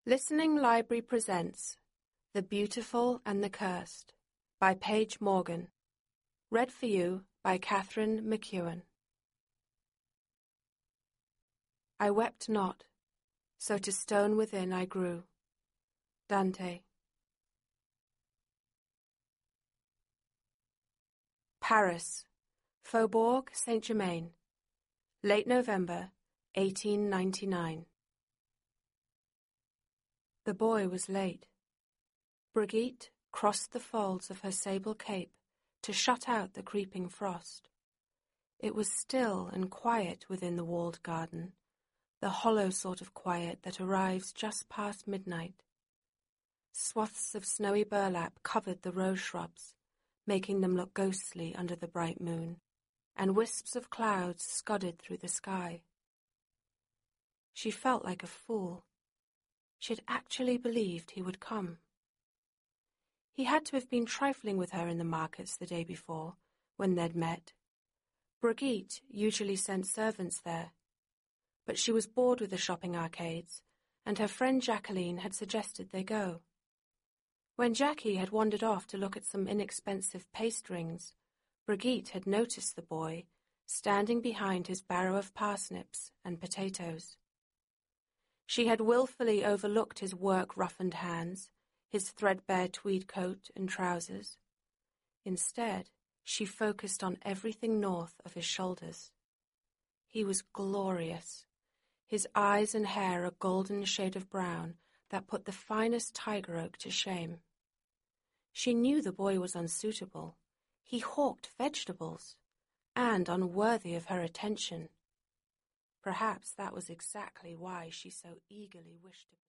Listening Library presents The Beautiful and the Cursed by Paige Morgan. Read for you by Catherine McEwen. I wept not, so to stone within I grew. Dante. Paris, Faubourg Saint-Germain, late November, 1899. The boy was late. Brigitte crossed the folds of her sable cape to shut out the creeping frost. It was still and quiet within the walled garden, the hollow sort of quiet that arrives just past midnight. Swaths of snowy burlap covered the rose shrubs, making them look ghostly under the bright moon, and wisps of clouds scudded through the sky. She felt like a fool. She had actually believed he would come. He had to have been trifling with her in the markets the day before, when they'd met. Brigitte usually sent servants there, but she was bored with the shopping arcades, and her friend Jacqueline had suggested they go. When Jackie had wandered off to look at some inexpensive paste rings, Brigitte had noticed the boy standing behind his barrow of parsnips and potatoes. She had willfully overlooked his work-roughened hands, his threadbare tweed coat and trousers. Instead, she focused on everything north of his shoulders. He was glorious, his eyes and hair a golden shade of brown that put the finest tiger oak to shame. She knew the boy was unsuitable. He hawked vegetables, and unworthy of her attention. Perhaps that was exactly why she so eagerly wished to